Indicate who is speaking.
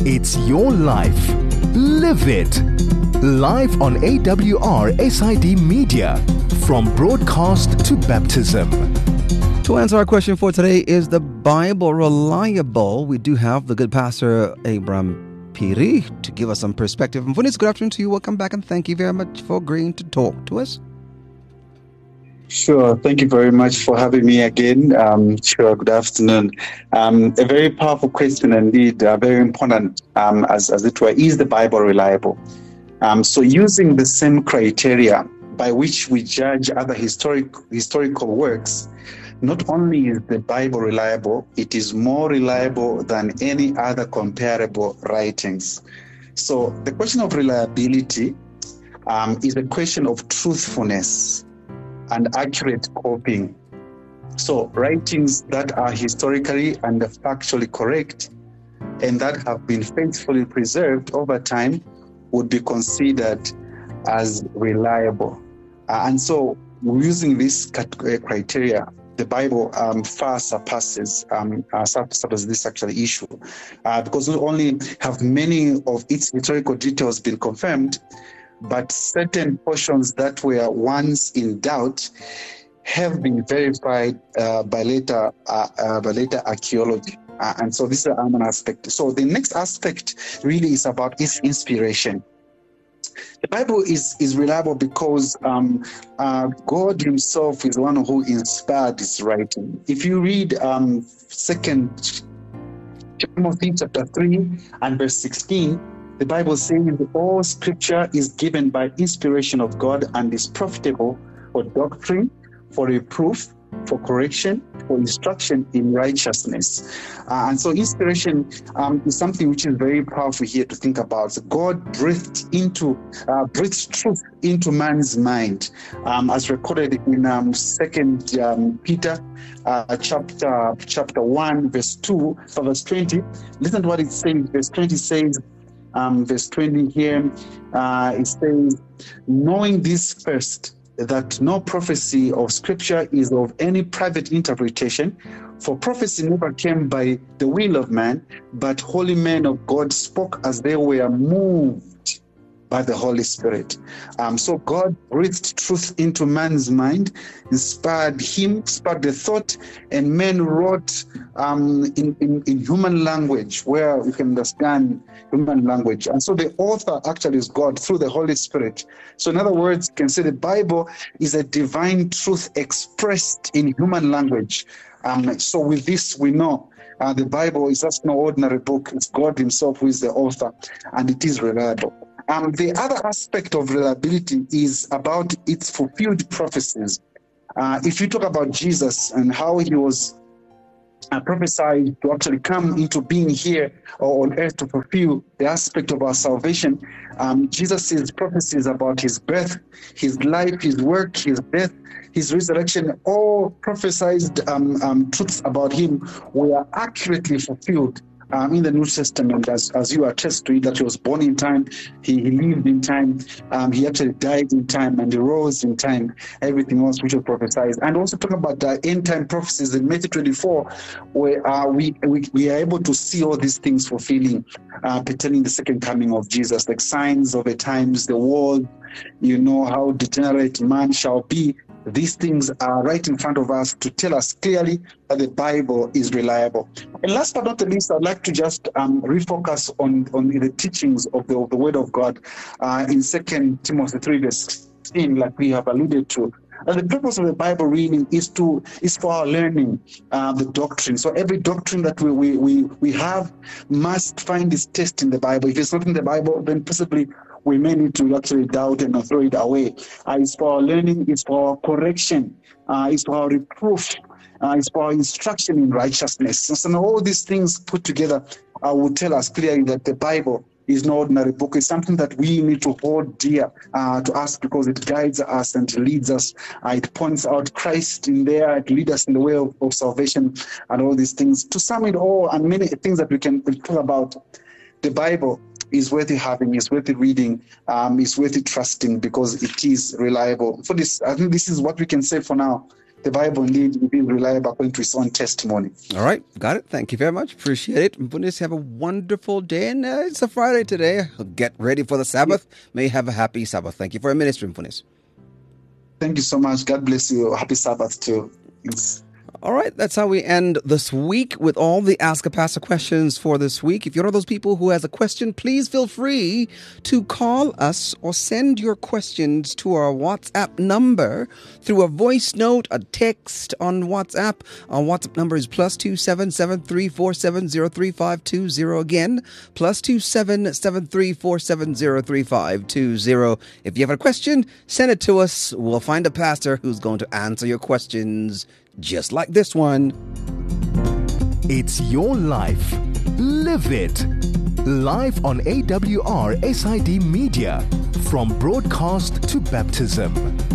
Speaker 1: It's your life. Live it. Live on AWR SID Media. From broadcast to baptism.
Speaker 2: To answer our question for today, is the Bible reliable? We do have the good pastor Abraham Piri to give us some perspective. And for this, good afternoon to you. Welcome back and thank you very much for agreeing to talk to us.
Speaker 3: Sure. Thank you very much for having me again. Sure. Good afternoon. A very powerful question indeed, very important, as it were. Is the Bible reliable? So using the same criteria by which we judge other historical works, not only is the Bible reliable, it is more reliable than any other comparable writings. So the question of reliability is a question of truthfulness and accurate copying. So writings that are historically and factually correct and that have been faithfully preserved over time would be considered as reliable. And so using this criteria, the Bible far surpasses this actually issue, because not only have many of its historical details been confirmed, but certain portions that were once in doubt have been verified by later archaeology. And so this is an aspect. So the next aspect really is about its inspiration. The Bible is reliable because God himself is the one who inspired this writing. If you read 2 Timothy chapter 3 and verse 16, the Bible says all scripture is given by inspiration of God and is profitable for doctrine, for reproof, for correction, for instruction in righteousness. And so inspiration is something which is very powerful here to think about. God breathed truth into man's mind, as recorded in 2 Peter chapter 1, verse 2, verse 20. Listen to what it says. Verse 20 says, verse 20 here, it says, knowing this first, that no prophecy of scripture is of any private interpretation, for prophecy never came by the will of man, but holy men of God spoke as they were moved by the Holy Spirit. So God breathed truth into man's mind, inspired the thought, and men wrote in human language where we can understand human language. And so the author actually is God through the Holy Spirit. So in other words, you can say the Bible is a divine truth expressed in human language. So with this, we know the Bible is just no ordinary book. It's God himself who is the author, and it is reliable. The other aspect of reliability is about its fulfilled prophecies. If you talk about Jesus and how he was prophesied to actually come into being here or on earth to fulfill the aspect of our salvation, Jesus' prophecies about his birth, his life, his work, his death, his resurrection, all prophesied truths about him were accurately fulfilled in the New Testament, as you attest to it, that he was born in time, he lived in time, he actually died in time, and he rose in time, everything else which was prophesied. And also talk about the end time prophecies in Matthew 24, where we are able to see all these things fulfilling, pertaining the second coming of Jesus, like signs of the times, the world, how degenerate man shall be. These things are right in front of us to tell us clearly that the Bible is reliable. And last but not the least, I'd like to just refocus on the teachings of the Word of God in 2 Timothy 3, verse 16, like we have alluded to. And the purpose of the Bible reading is for our learning the doctrine. So every doctrine that we have must find its test in the Bible. If it's not in the Bible, then possibly we may need to actually doubt and throw it away. It's for our learning, it's for our correction, it's for our reproof, it's for our instruction in righteousness. So all these things put together will tell us clearly that the Bible is no ordinary book. It's something that we need to hold dear to us, because it guides us and leads us. It points out Christ in there. It leads us in the way of salvation and all these things. To sum it all, and many things that we can talk about, the Bible is worth having, is worth reading, is worth trusting, because it is reliable. For this, I think this is what we can say for now. the Bible indeed will be reliable according to its own testimony.
Speaker 2: All right, got it. Thank you very much. Appreciate it. Mfunis, have a wonderful day. And it's a Friday today. Get ready for the Sabbath. May you have a happy Sabbath. Thank you for your ministry, Mfunis.
Speaker 3: Thank you so much. God bless you. Happy Sabbath too. Thanks.
Speaker 2: All right, that's how we end this week with all the Ask a Pastor questions for this week. If you're one of those people who has a question, please feel free to call us or send your questions to our WhatsApp number through a voice note, a text on WhatsApp. Our WhatsApp number is +277 7347 03520. Again, +277 7347 03520. If you have a question, send it to us. We'll find a pastor who's going to answer your questions just like this one.
Speaker 1: It's your life. Live it. Live on AWR SID Media. From broadcast to baptism.